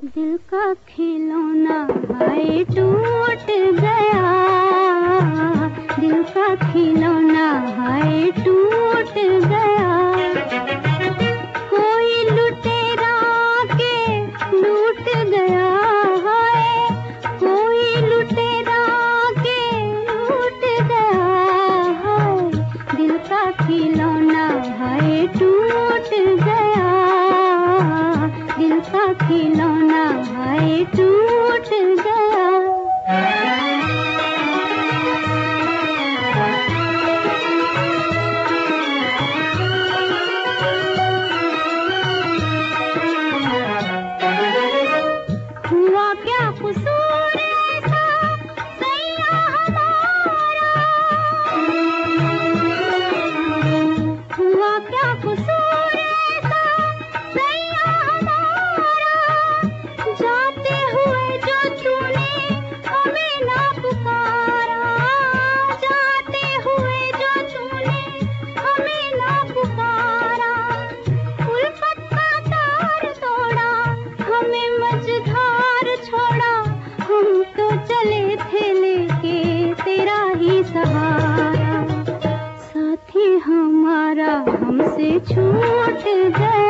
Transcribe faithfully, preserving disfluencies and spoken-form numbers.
दिल का खिलौना हाय टूट गया, दिल का खिलौना हाय टूट गया। कोई लुटेरा के लूट गया हाय, कोई लुटेरा के लूट गया हाय। दिल का खिलौना हाय टूट गया, दिल का खिलौना हाय टूट गया। हुआ क्या कसूर ऐसा सैया हमारा, हुआ क्या कसूर ऐसा सैया हमारा। जाते हुए जो तूने हमें ना पुकारा, जाते हुए जो तूने हमें ना पुकारा। उल्फत का तार तोड़ा, हमें मझधार छोड़ा। हम तो चले थे लेके तेरा ही सहारा, साथी हमारा हमसे छूट गया।